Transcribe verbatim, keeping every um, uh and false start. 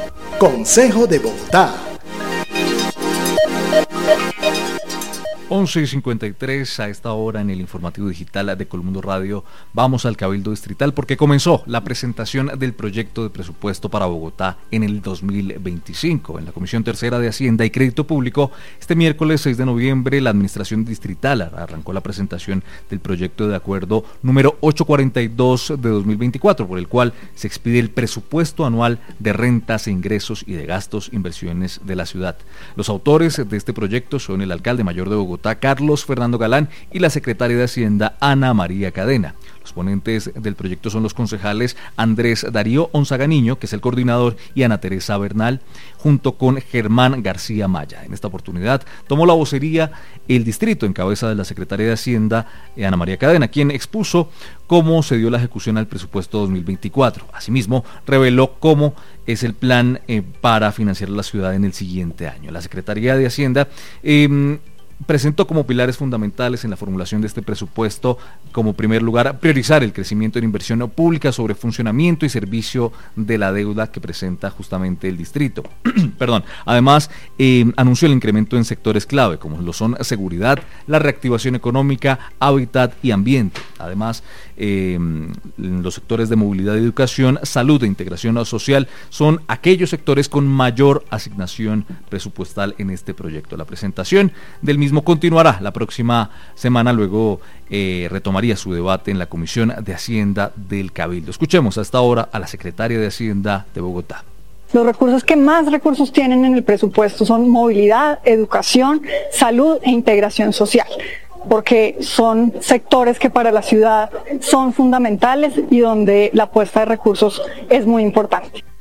Consejo de Bogotá. once y cincuenta y tres a esta hora en el informativo digital de Colmundo Radio. Vamos al Cabildo Distrital porque comenzó la presentación del proyecto de presupuesto para Bogotá en el dos mil veinticinco. En la Comisión Tercera de Hacienda y Crédito Público, este miércoles seis de noviembre, la Administración Distrital arrancó la presentación del proyecto de acuerdo número ochocientos cuarenta y dos de dos mil veinticuatro, por el cual se expide el presupuesto anual de rentas e ingresos y de gastos e inversiones de la ciudad. Los autores de este proyecto son el alcalde mayor de Bogotá, Carlos Fernando Galán, y la secretaria de Hacienda, Ana María Cadena. Los ponentes del proyecto son los concejales Andrés Darío Onzaga Niño, que es el coordinador, y Ana Teresa Bernal, junto con Germán García Maya. En esta oportunidad tomó la vocería el distrito en cabeza de la secretaria de Hacienda, Ana María Cadena, quien expuso cómo se dio la ejecución al presupuesto dos mil veinticuatro. Asimismo, reveló cómo es el plan eh, para financiar la ciudad en el siguiente año. La Secretaría de Hacienda eh, presentó como pilares fundamentales en la formulación de este presupuesto, como primer lugar, priorizar el crecimiento en inversión pública sobre funcionamiento y servicio de la deuda que presenta justamente el distrito. Perdón. Además, eh, anunció el incremento en sectores clave, como lo son seguridad, la reactivación económica, hábitat y ambiente. Además, eh, los sectores de movilidad y educación, salud e integración social son aquellos sectores con mayor asignación presupuestal en este proyecto. La presentación del mismo continuará la próxima semana, luego eh, retomaría su debate en la Comisión de Hacienda del Cabildo. Escuchemos a esta hora a la secretaria de Hacienda de Bogotá. Los recursos que más recursos tienen en el presupuesto son movilidad, educación, salud e integración social, porque son sectores que para la ciudad son fundamentales y donde la apuesta de recursos es muy importante.